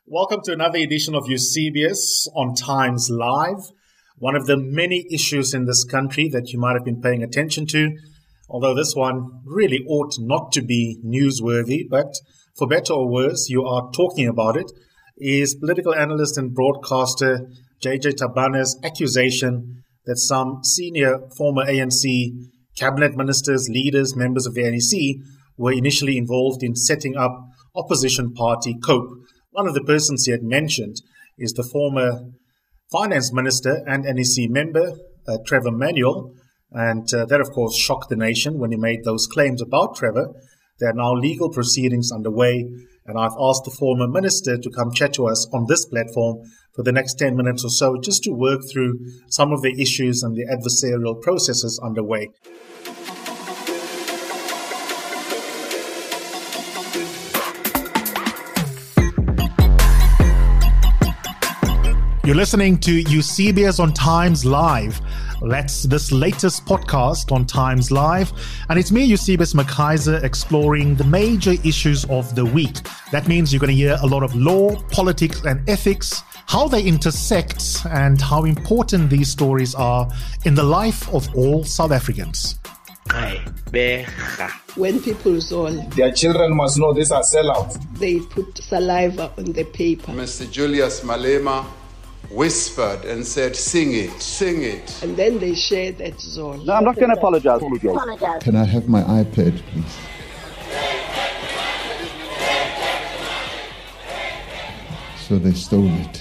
Welcome to another edition of Eusebius on Times Live. One of the many issues in this country that you might have been paying attention to, although this one really ought not to be newsworthy, but for better or worse, you are talking about it, is political analyst and broadcaster JJ Tabane's accusation that some senior former ANC cabinet ministers, leaders, members of the NEC were initially involved in setting up opposition party COPE. One of the persons he had mentioned is the former finance minister and NEC member, Trevor Manuel. And that, of course, shocked the nation when he made those claims about Trevor. There are now legal proceedings underway. And I've asked the former minister to come chat to us on this platform for the next 10 minutes or so, just to work through some of the issues and the adversarial processes underway. You're listening to Eusebius on Times Live. That's this latest podcast on Times Live. And it's me, Eusebius McKaiser, exploring the major issues of the week. That means you're going to hear a lot of law, politics, and ethics, how they intersect, and how important these stories are in the life of all South Africans. When people saw their children must know these are sellouts. They put saliva on the paper. Mr. Julius Malema whispered and said, sing it, sing it. And then they shared that zone. No, I'm not going to apologize. Can I have my iPad, please? So they stole it.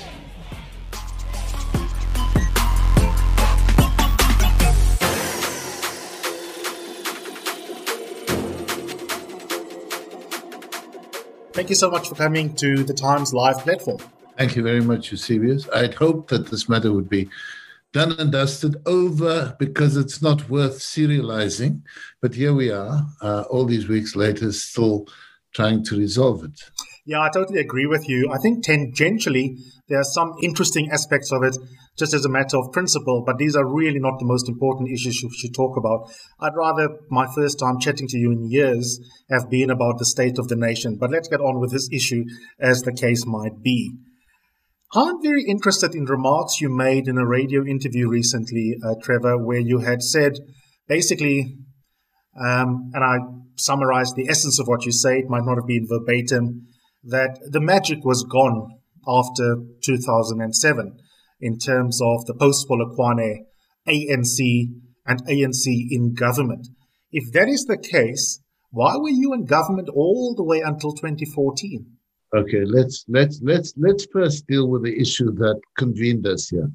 Thank you so much for coming to the Times Live platform. Thank you very much, Eusebius. I'd hoped that this matter would be done and dusted over because it's not worth serializing. But here we are, all these weeks later, still trying to resolve it. Yeah, I totally agree with you. I think tangentially, there are some interesting aspects of it, just as a matter of principle, but these are really not the most important issues you should talk about. I'd rather my first time chatting to you in years have been about the state of the nation. But let's get on with this issue as the case might be. I'm very interested in remarks you made in a radio interview recently, Trevor, where you had said, basically, and I summarized the essence of what you say, it might not have been verbatim, that the magic was gone after 2007 in terms of the post-Polokwane ANC and ANC in government. If that is the case, why were you in government all the way until 2014? Okay, let's first deal with the issue that convened us here.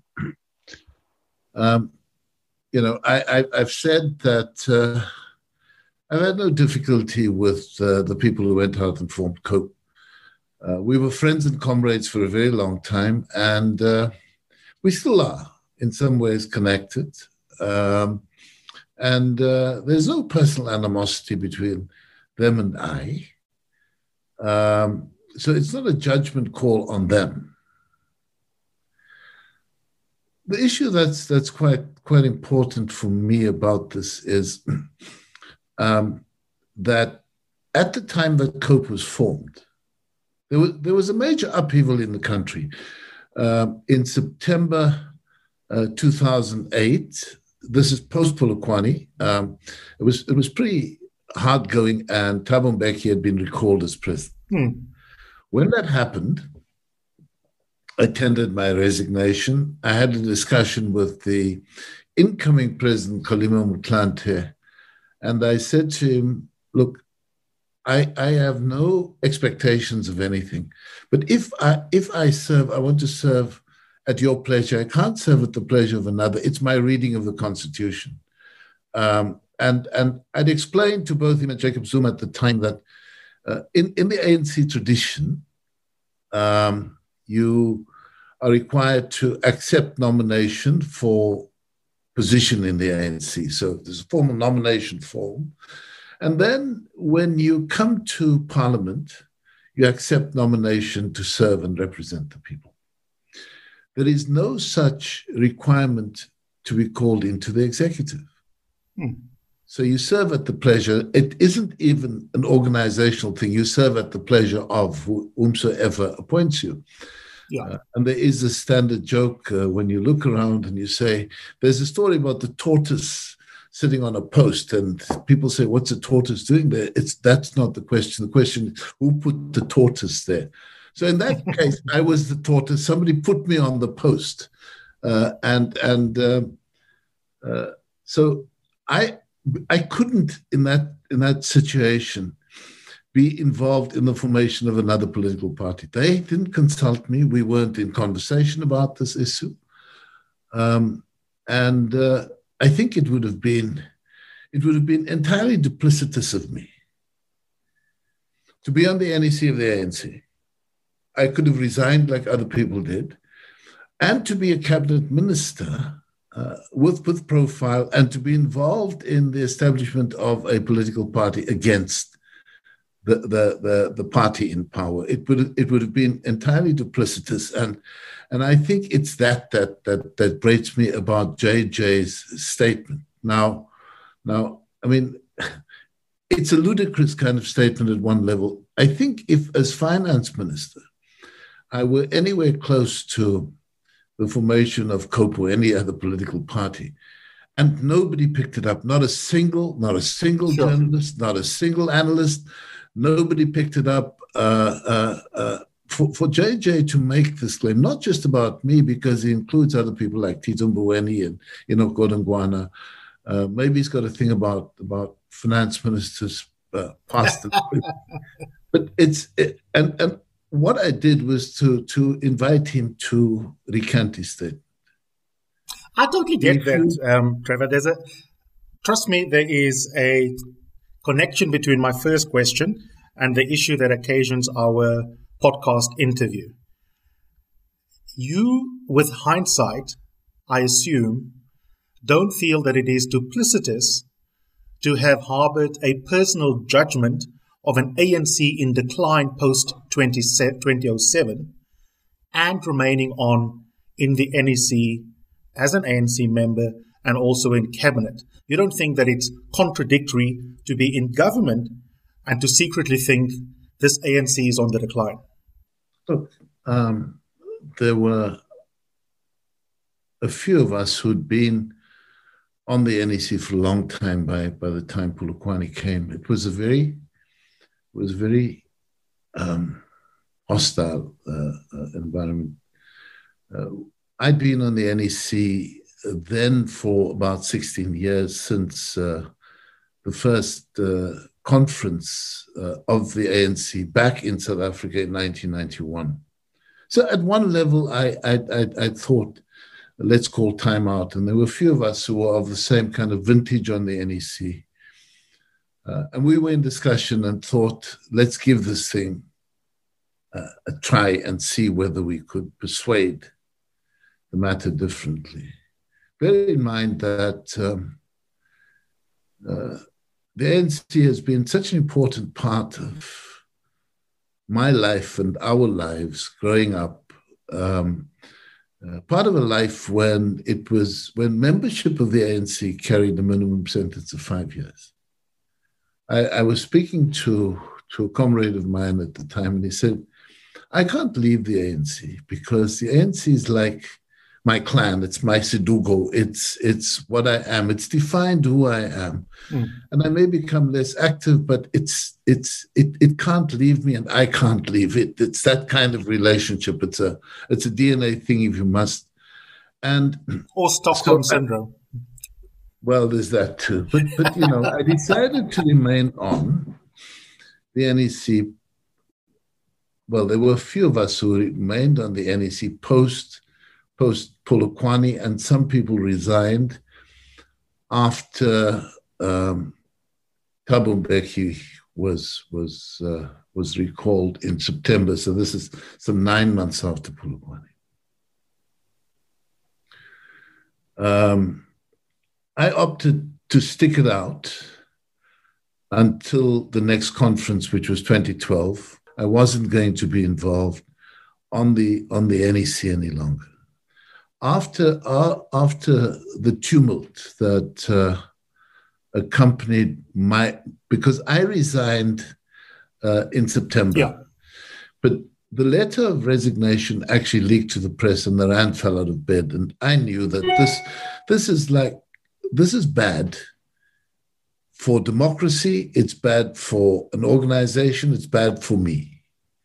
I've said that I've had no difficulty with the people who went out and formed COPE. We were friends and comrades for a very long time, and we still are in some ways connected. And there's no personal animosity between them and I. So it's not a judgment call on them. The issue that's quite important for me about this is that at the time that COPE was formed, there was a major upheaval in the country. In September 2008, this is post-Polokwane, it was pretty hard going, and Thabo Mbeki had been recalled as president. When that happened, I tendered my resignation. I had a discussion with the incoming president, Kgalema Motlanthe, and I said to him, look, I have no expectations of anything, but if I serve, I want to serve at your pleasure. I can't serve at the pleasure of another. It's my reading of the Constitution. And I'd explained to both him and Jacob Zuma at the time that in the ANC tradition, you are required to accept nomination for position in the ANC. So there's a formal nomination form. And then when you come to Parliament, you accept nomination to serve and represent the people. There is no such requirement to be called into the executive. So you serve at the pleasure. It isn't even an organizational thing. You serve at the pleasure of whomsoever appoints you. Yeah. And there is a standard joke when you look around and you say, there's a story about the tortoise sitting on a post, and people say, what's a tortoise doing there? That's not the question. The question is, who put the tortoise there? So in that case, I was the tortoise. Somebody put me on the post. So I couldn't, in that situation, be involved in the formation of another political party. They didn't consult me. We weren't in conversation about this issue. I think it would have been entirely duplicitous of me to be on the NEC of the ANC. I could have resigned like other people did, and to be a cabinet minister with profile, and to be involved in the establishment of a political party against the party in power. It would have been entirely duplicitous, and I think it's that breaks me about JJ's statement. Now, I mean, it's a ludicrous kind of statement at one level. I think if, as finance minister, I were anywhere close to the formation of COPE or any other political party, and nobody picked it up, not a single sure. journalist, not a single analyst, nobody picked it up. For JJ to make this claim, not just about me, because he includes other people like Tito Mboweni and Enoch Godongwana. Maybe he's got a thing about finance ministers past it. But and what I did was to invite him to recant his statement. I totally get that, Trevor. Trust me, there is a connection between my first question and the issue that occasions our podcast interview. You, with hindsight, I assume, don't feel that it is duplicitous to have harbored a personal judgment of an ANC in decline post-2007 and remaining on in the NEC as an ANC member and also in cabinet. You don't think that it's contradictory to be in government and to secretly think this ANC is on the decline? Look, there were a few of us who'd been on the NEC for a long time by the time Polokwane came. It was a very hostile environment. I'd been on the NEC then for about 16 years, since the first conference of the ANC back in South Africa in 1991. So at one level, I thought, let's call time out. And there were a few of us who were of the same kind of vintage on the NEC. And we were in discussion and thought, let's give this thing a try and see whether we could persuade the matter differently. Bear in mind that the ANC has been such an important part of my life and our lives growing up. Part of a life when membership of the ANC carried a minimum sentence of 5 years. I was speaking to a comrade of mine at the time, and he said, I can't leave the ANC because the ANC is like my clan. It's my Sidugo. It's what I am. It's defined who I am. And I may become less active, but it can't leave me, and I can't leave it. It's that kind of relationship. It's a DNA thing, if you must. Or Stockholm syndrome. Well, there's that too. But I decided to remain on the NEC. Well, there were a few of us who remained on the NEC post Polokwane, and some people resigned after Thabo Mbeki was recalled in September. So this is some 9 months after Polokwane. I opted to stick it out until the next conference, which was 2012. I wasn't going to be involved on the NEC any longer. After the tumult that accompanied because I resigned in September. Yeah. But the letter of resignation actually leaked to the press, and the Rand fell out of bed. And I knew that this is bad for democracy. It's bad for an organization. It's bad for me.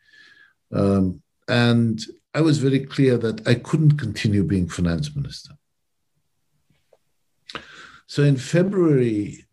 And I was very clear that I couldn't continue being finance minister. So in February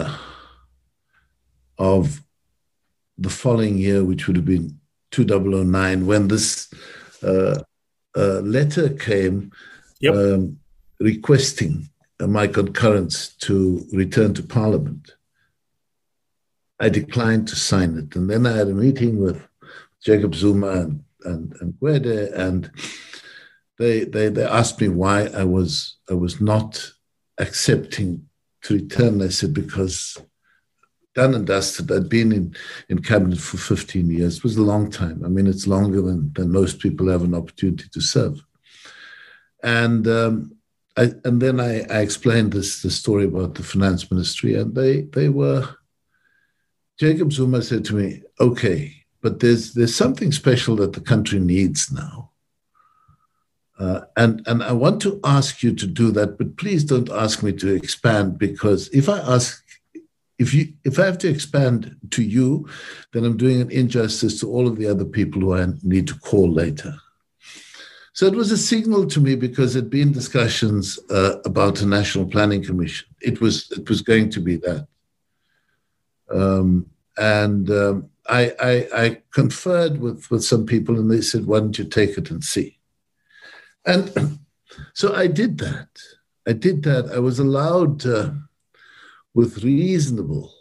of the following year, which would have been 2009, when this letter came requesting my concurrence to return to Parliament, I declined to sign it. And then I had a meeting with Jacob Zuma and Gwede, and they asked me why I was not accepting to return. I said, because done and dusted. I'd been in cabinet for 15 years. It was a long time. I mean, it's longer than most people have an opportunity to serve. And then I explained the story about the finance ministry, and they were. Jacob Zuma said to me, "Okay, but there's something special that the country needs now, and I want to ask you to do that, but please don't ask me to expand, because if I have to expand to you, then I'm doing an injustice to all of the other people who I need to call later." So it was a signal to me, because there'd been discussions about a National Planning Commission. It was going to be that. I conferred with some people, and they said, "Why don't you take it and see?" And so I did that. I was allowed with reasonable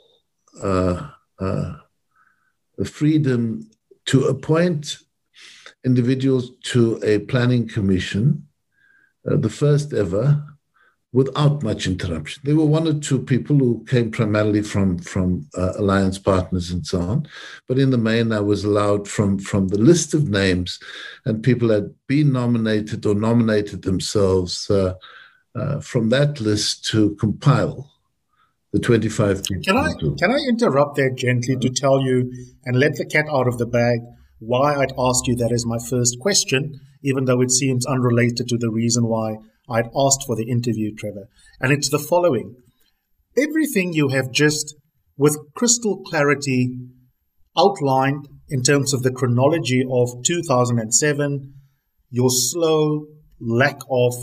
freedom to appoint individuals to a planning commission, the first ever, without much interruption. There were one or two people who came primarily from alliance partners and so on, but in the main, I was allowed from the list of names, and people had been nominated or nominated themselves from that list to compile the 25 people. Can I interrupt there gently to tell you and let the cat out of the bag why I'd asked you that as my first question, even though it seems unrelated to the reason why I'd asked for the interview, Trevor. And it's the following. Everything you have just, with crystal clarity, outlined in terms of the chronology of 2007, your slow lack of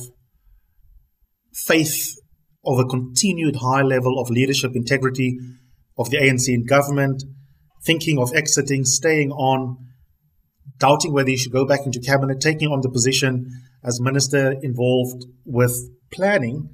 faith of a continued high level of leadership integrity of the ANC in government, thinking of exiting, staying on, doubting whether you should go back into cabinet, taking on the position as minister involved with planning.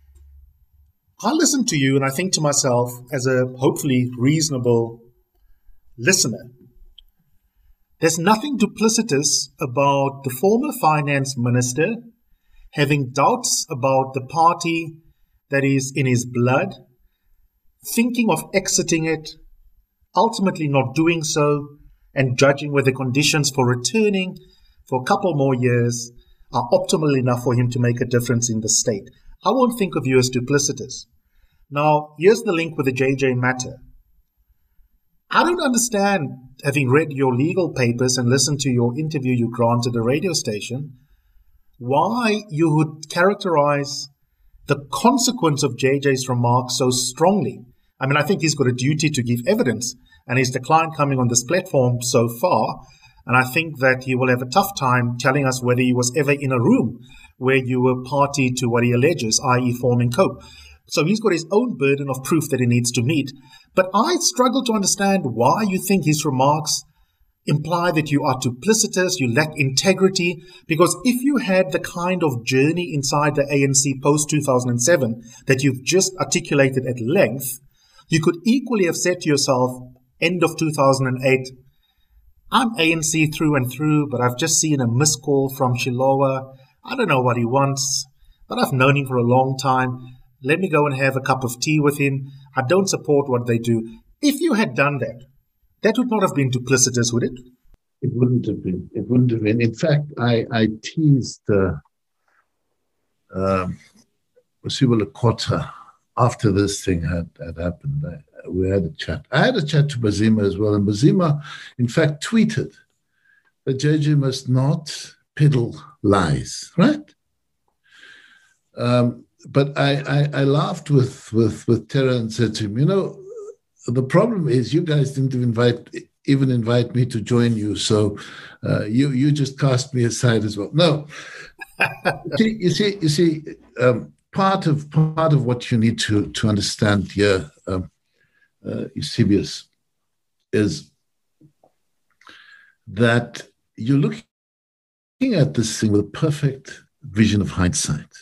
I listen to you and I think to myself, as a hopefully reasonable listener, there's nothing duplicitous about the former finance minister having doubts about the party that is in his blood, thinking of exiting it, ultimately not doing so, and judging whether conditions for returning for a couple more years are optimal enough for him to make a difference in the state. I won't think of you as duplicitous. Now, here's the link with the JJ matter. I don't understand, having read your legal papers and listened to your interview you granted a radio station, why you would characterize the consequence of JJ's remarks so strongly. I mean, I think he's got a duty to give evidence, and he's declined coming on this platform so far. And I think that he will have a tough time telling us whether he was ever in a room where you were party to what he alleges, i.e. forming COPE. So he's got his own burden of proof that he needs to meet. But I struggle to understand why you think his remarks imply that you are duplicitous, you lack integrity, because if you had the kind of journey inside the ANC post-2007 that you've just articulated at length, you could equally have said to yourself, end of 2008, I'm ANC through and through, but I've just seen a missed call from Shilowa. I don't know what he wants, but I've known him for a long time. Let me go and have a cup of tea with him. I don't support what they do. If you had done that, that would not have been duplicitous, would it? It wouldn't have been. It wouldn't have been. In fact, I teased Mosibo Lekota after this thing had happened, we had a chat. I had a chat to Bazima as well, and Bazima, in fact, tweeted that JJ must not peddle lies, right? But I laughed with Terra and said to him, you know, the problem is you guys didn't even invite me to join you, so you just cast me aside as well. No, you see, part of what you need to understand here, Eusebius, is that you're looking at this thing with a perfect vision of hindsight.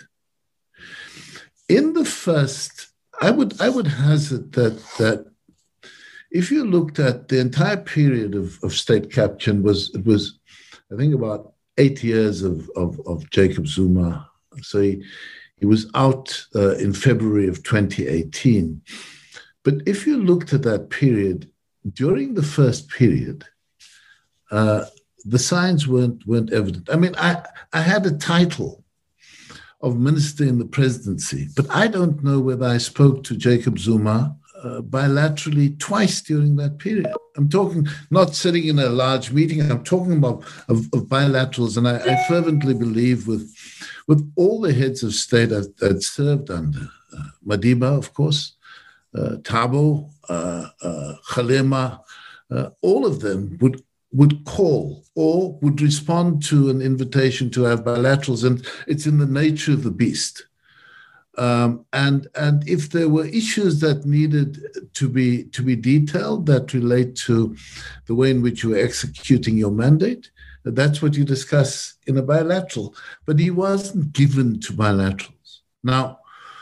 In the first, I would hazard that if you looked at the entire period of state capture, it was I think about 8 years of Jacob Zuma. So he was out in February of 2018. But if you looked at that period, during the first period, the signs weren't evident. I mean, I had a title of minister in the presidency, but I don't know whether I spoke to Jacob Zuma bilaterally twice during that period. I'm talking not sitting in a large meeting. I'm talking about of bilaterals, and I fervently believe with all the heads of state that served under Madiba, of course, Thabo, Kgalema, all of them would call or would respond to an invitation to have bilaterals, and it's in the nature of the beast. And if there were issues that needed to be detailed that relate to the way in which you are executing your mandate, that's what you discuss in a bilateral. But he wasn't given to bilaterals. Now,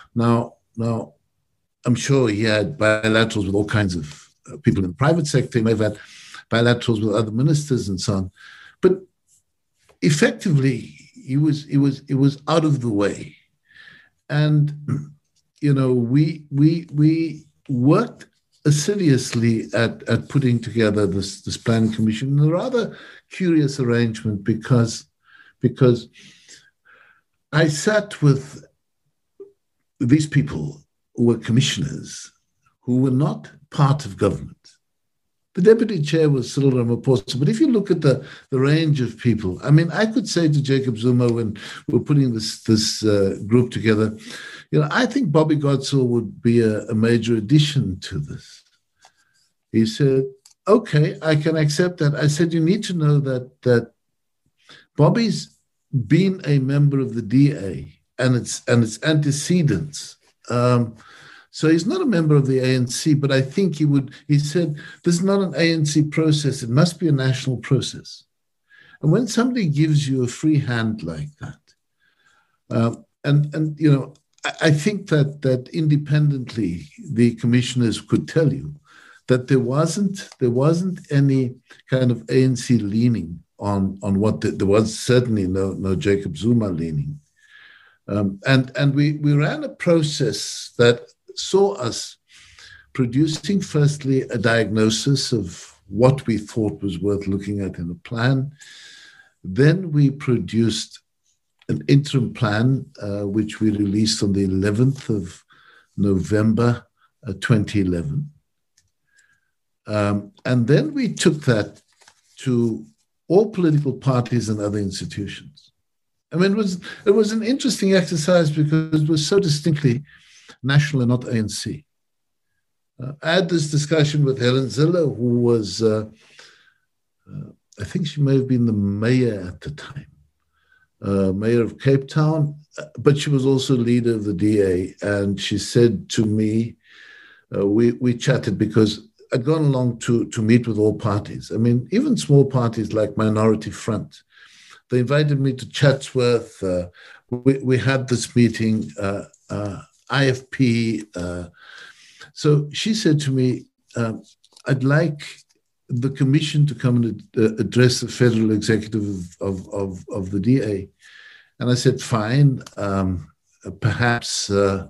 I'm sure he had bilaterals with all kinds of people in the private sector. He may have had bilaterals with other ministers and so on. But effectively, it was out of the way. And, you know, we worked assiduously at putting together this planning commission in a rather curious arrangement because I sat with these people who were commissioners who were not part of government. The deputy chair was Cyril Ramaphosa, but if you look at the range of people, I mean, I could say to Jacob Zuma when we're putting this group together, you know, I think Bobby Godsall would be a major addition to this. He said, okay, I can accept that. I said, you need to know that Bobby's been a member of the DA and its antecedents. So he's not a member of the ANC, but I think he said, this is not an ANC process. It must be a national process. And when somebody gives you a free hand like that, and you know, I think that independently, the commissioners could tell you that there wasn't any kind of ANC leaning on what there was certainly no Jacob Zuma leaning. And we ran a process that saw us producing, firstly, a diagnosis of what we thought was worth looking at in a plan. Then we produced an interim plan, which we released on the 11th of November 2011. And then we took that to all political parties and other institutions. I mean, it was an interesting exercise because it was so distinctly national and not ANC. I had this discussion with Helen Zille, who was, I think she may have been the mayor at the time, mayor of Cape Town, but she was also leader of the DA. And she said to me, we chatted because I'd gone along to meet with all parties. I mean, even small parties like Minority Front. They invited me to Chatsworth. We had this meeting, IFP. So she said to me, I'd like the commission to come and address the federal executive of the DA. And I said, fine, perhaps Cyril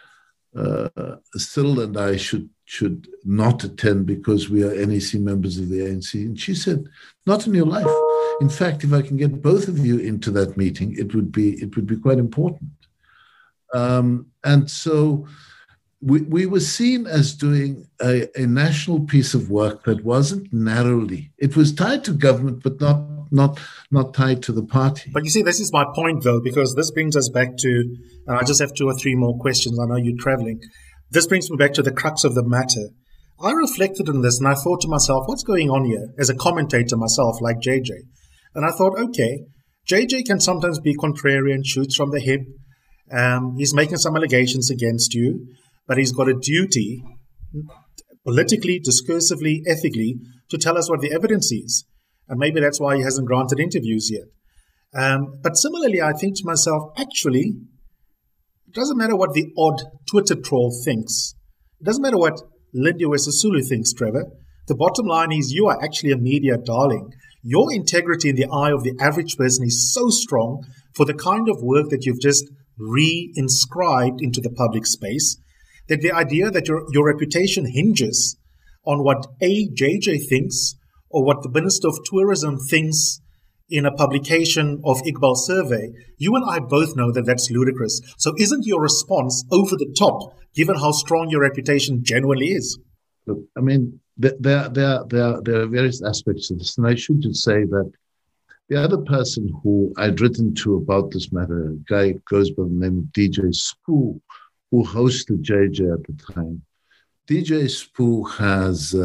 and I should not attend because we are NEC members of the ANC. And she said, not in your life. In fact, if I can get both of you into that meeting, it would be quite important. And so we were seen as doing a national piece of work that wasn't narrowly. It was tied to government, but not tied to the party. But you see, this is my point, though, because this brings us back to, and I just have 2 or 3 more questions. I know you're traveling. This brings me back to the crux of the matter. I reflected on this and I thought to myself, what's going on here? As a commentator myself, like JJ. And I thought, okay, JJ can sometimes be contrarian, shoots from the hip. He's making some allegations against you, but he's got a duty, politically, discursively, ethically, to tell us what the evidence is. And maybe that's why he hasn't granted interviews yet. But similarly, I think to myself, actually, it doesn't matter what the odd Twitter troll thinks. It doesn't matter what Lindiwe Sisulu thinks, Trevor. The bottom line is you are actually a media darling. Your integrity in the eye of the average person is so strong for the kind of work that you've just re-inscribed into the public space that the idea that your reputation hinges on what JJ thinks or what the Minister of Tourism thinks in a publication of Iqbal's survey, you and I both know that that's ludicrous. So isn't your response over the top, given how strong your reputation genuinely is? Look, I mean, there are various aspects to this. And I should just say that the other person who I'd written to about this matter, a guy goes by the name of DJ Spoo, who hosted JJ at the time. DJ Spoo has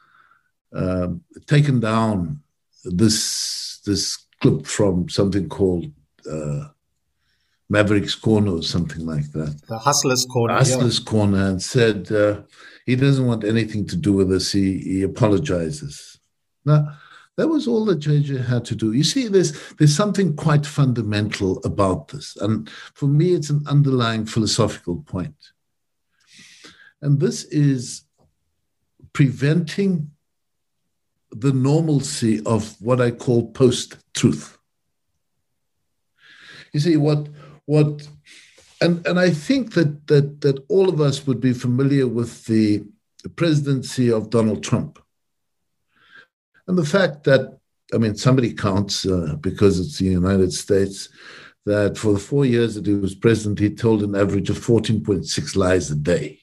taken down this clip from something called Maverick's Corner or something like that. The Hustler's Corner. Hustler's Corner, and said he doesn't want anything to do with this. He apologizes. Now, that was all that JJ had to do. You see, there's something quite fundamental about this. And for me, it's an underlying philosophical point. And this is preventing the normalcy of what I call post-truth. You see, and I think that all of us would be familiar with the presidency of Donald Trump. And the fact that, I mean, somebody counts, because it's the United States, that for the 4 years that he was president, he told an average of 14.6 lies a day.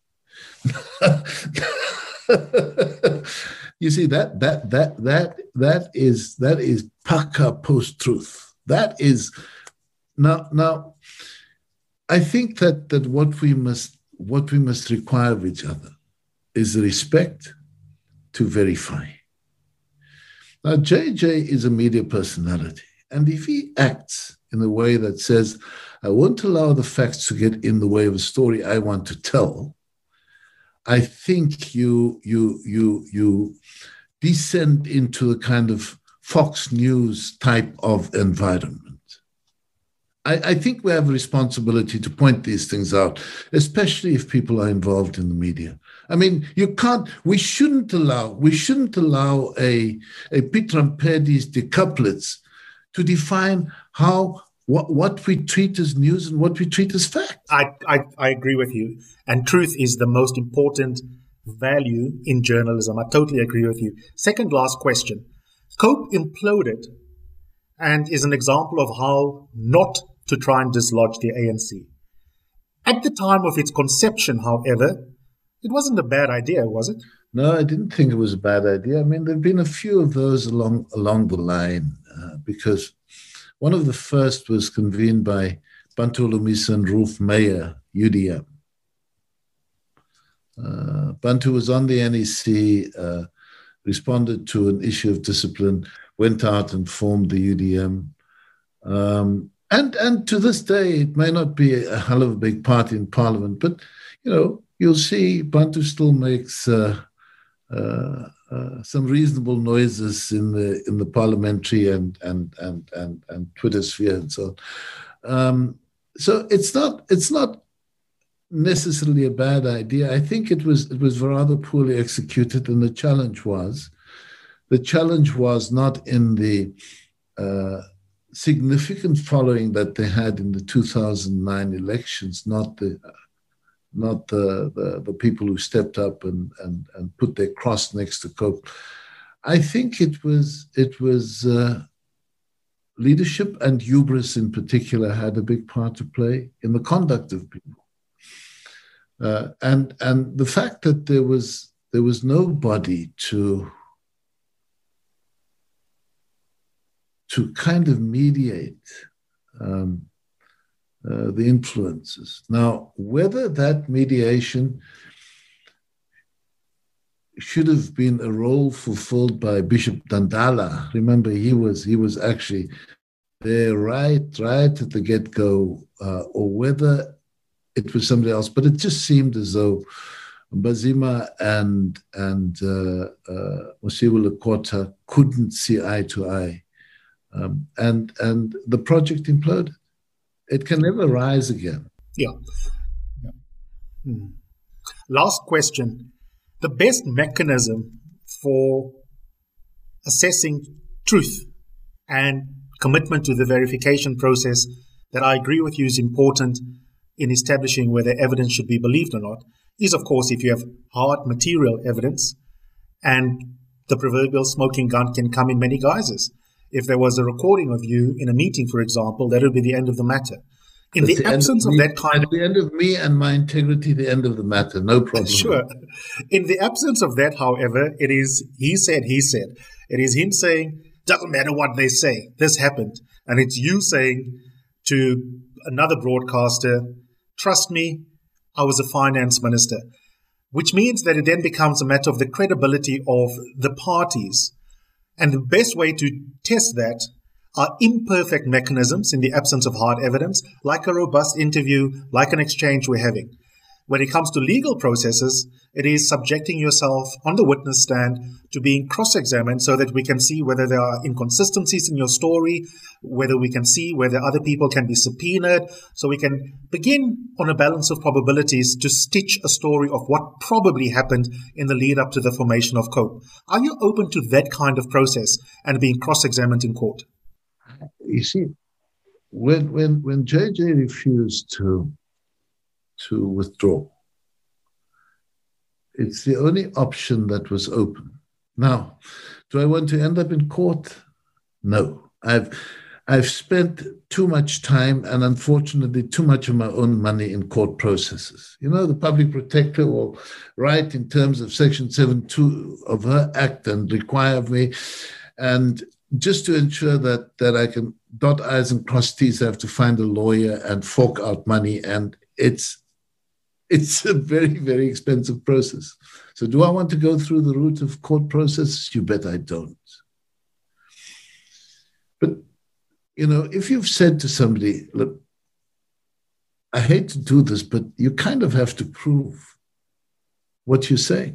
You see, that is paka post-truth. That is now. I think that what we must require of each other is respect to verify. Now, JJ is a media personality, and if he acts in a way that says, I won't allow the facts to get in the way of a story I want to tell, I think you descend into a kind of Fox News type of environment. I think we have a responsibility to point these things out, especially if people are involved in the media. I mean, we shouldn't allow a Pitrampedi's decouplets to define what we treat as news and what we treat as fact. I agree with you. And truth is the most important value in journalism. I totally agree with you. Second last question. COPE imploded and is an example of how not to try and dislodge the ANC. At the time of its conception, however, it wasn't a bad idea, was it? No, I didn't think it was a bad idea. I mean, there have been a few of those along the line, because one of the first was convened by Bantu Holomisa and Rolf Meyer, UDM. Bantu was on the NEC, responded to an issue of discipline, went out and formed the UDM. And to this day, it may not be a hell of a big party in Parliament, but, you'll see Bantu still makes some reasonable noises in the parliamentary and Twitter sphere and so on. So it's not necessarily a bad idea. I think it was rather poorly executed, and the challenge was not in the significant following that they had in the 2009 elections, not the people who stepped up and put their cross next to COPE. I think it was leadership, and hubris in particular had a big part to play in the conduct of people. And the fact that there was nobody to kind of mediate the influences. Now, whether that mediation should have been a role fulfilled by Bishop Dandala. Remember, he was actually there right at the get-go, or whether it was somebody else. But it just seemed as though Mbazima and Mosiuoa Lekota couldn't see eye to eye, and the project imploded. It can never rise again. Yeah. Last question. The best mechanism for assessing truth and commitment to the verification process that I agree with you is important in establishing whether evidence should be believed or not is, of course, if you have hard material evidence, and the proverbial smoking gun can come in many guises. If there was a recording of you in a meeting, for example, that would be the end of the matter. In the absence of that kind of... At the end of me and my integrity, the end of the matter, no problem. Sure. In the absence of that, however, it is he said. It is him saying, doesn't matter what they say, this happened. And it's you saying to another broadcaster, trust me, I was a finance minister. Which means that it then becomes a matter of the credibility of the parties. And the best way to test that are imperfect mechanisms in the absence of hard evidence, like a robust interview, like an exchange we're having. When it comes to legal processes, it is subjecting yourself on the witness stand to being cross-examined so that we can see whether there are inconsistencies in your story, whether we can see whether other people can be subpoenaed, so we can begin on a balance of probabilities to stitch a story of what probably happened in the lead up to the formation of COPE. Are you open to that kind of process and being cross-examined in court? You see, when JJ refused to withdraw, it's the only option that was open. Now, do I want to end up in court? No. I've spent too much time and unfortunately too much of my own money in court processes. You know, the public protector will write in terms of Section 7.2 of her act and require of me, and just to ensure that I can dot I's and cross T's, I have to find a lawyer and fork out money, and it's a very, very expensive process. So do I want to go through the route of court processes? You bet I don't. But, you know, if you've said to somebody, look, I hate to do this, but you kind of have to prove what you're saying.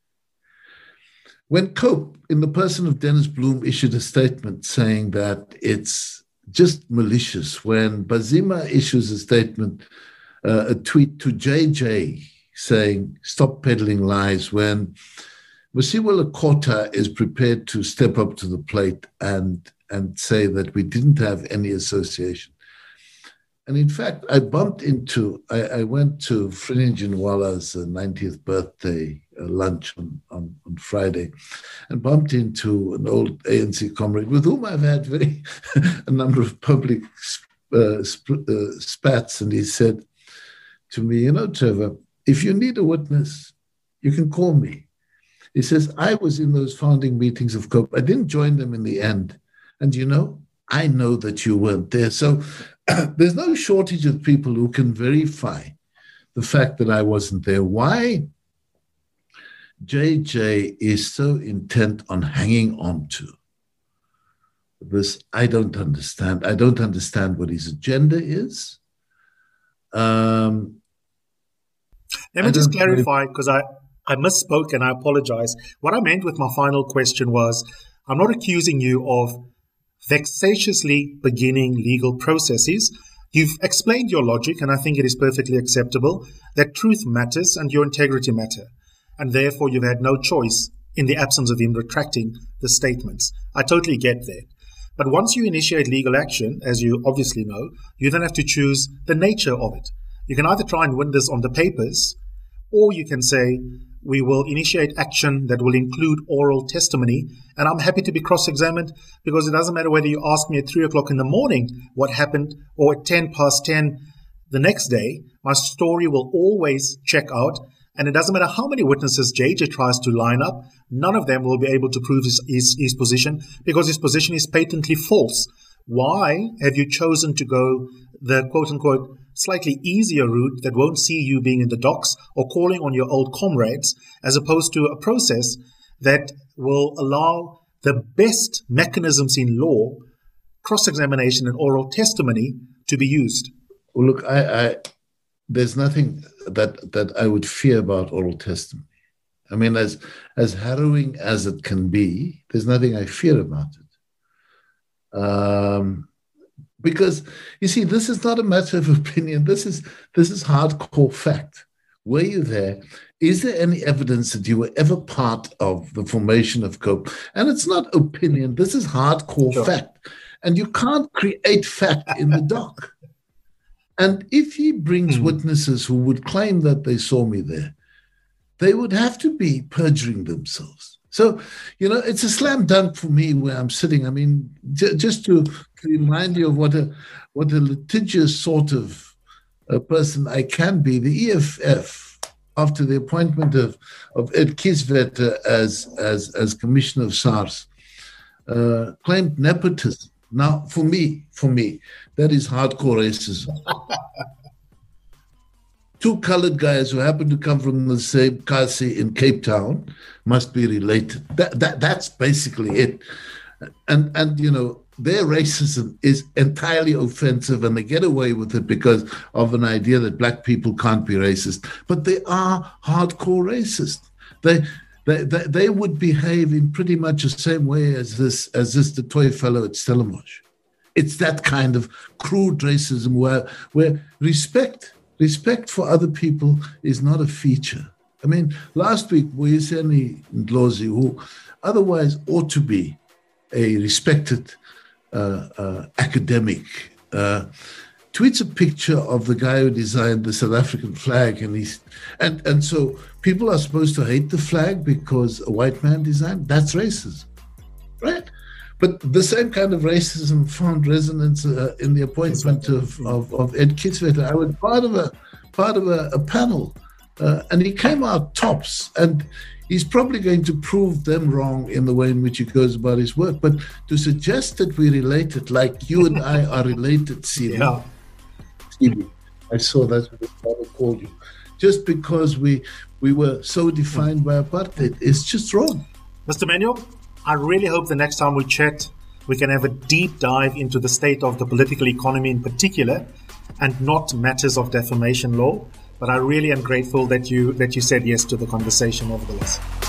When COPE, in the person of Dennis Bloem, issued a statement saying that it's just malicious, when Mbazima issues a statement, a tweet to JJ saying, stop peddling lies, when Mosiuoa Lekota is prepared to step up to the plate and say that we didn't have any association. And in fact, I went to Frene Ginwala's 90th birthday lunch on Friday and bumped into an old ANC comrade with whom I've had a number of public spats. And he said to me, you know, Trevor, if you need a witness, you can call me. He says, I was in those founding meetings of COPE. I didn't join them in the end. And, you know, I know that you weren't there. So there's no shortage of people who can verify the fact that I wasn't there. Why JJ is so intent on hanging on to this, I don't understand. I don't understand what his agenda is. Let me just clarify, because I misspoke and I apologize. What I meant with my final question was, I'm not accusing you of vexatiously beginning legal processes. You've explained your logic, and I think it is perfectly acceptable, that truth matters and your integrity matter, and therefore you've had no choice in the absence of him retracting the statements. I totally get that. But once you initiate legal action, as you obviously know, you then have to choose the nature of it. You can either try and win this on the papers, or you can say, we will initiate action that will include oral testimony, and I'm happy to be cross-examined, because it doesn't matter whether you ask me at 3 o'clock in the morning what happened or at 10 past 10 The next day, my story will always check out, and it doesn't matter how many witnesses JJ tries to line up, none of them will be able to prove his position, because his position is patently false. Why have you chosen to go the quote-unquote slightly easier route that won't see you being in the docks or calling on your old comrades, as opposed to a process that will allow the best mechanisms in law, cross-examination and oral testimony, to be used? Well, look, there's nothing that I would fear about oral testimony. I mean, as harrowing as it can be, there's nothing I fear about it. Because, you see, this is not a matter of opinion. This is hardcore fact. Were you there? Is there any evidence that you were ever part of the formation of COPE? And it's not opinion. This is hardcore fact. And you can't create fact in the dock. And if he brings witnesses who would claim that they saw me there, they would have to be perjuring themselves. So, it's a slam dunk for me where I'm sitting. I mean, just to remind you of what a litigious sort of person I can be, the EFF, after the appointment of Ed Kieswetter as Commissioner of SARS, claimed nepotism. Now, for me, that is hardcore racism. Two colored guys who happen to come from the same Kasi in Cape Town must be related. That's basically it. And their racism is entirely offensive, and they get away with it because of an idea that black people can't be racist. But they are hardcore racist. They would behave in pretty much the same way as this the toy fellow at Stellenbosch. It's that kind of crude racism where respect for other people is not a feature. I mean, last week, Boyeseni Ndlozi, who otherwise ought to be a respected academic, tweets a picture of the guy who designed the South African flag, and so people are supposed to hate the flag because a white man designed. That's racism, right? But the same kind of racism found resonance in the appointment of Ed Kieswetter. I was part of a panel, and he came out tops, and he's probably going to prove them wrong in the way in which he goes about his work. But to suggest that we're related, like you and I are related, Stevie, I saw that's what his father called you, just because we were so defined by apartheid, is just wrong. Mr. Manuel, I really hope the next time we chat, we can have a deep dive into the state of the political economy in particular, and not matters of defamation law. But I really am grateful that you said yes to the conversation, nevertheless.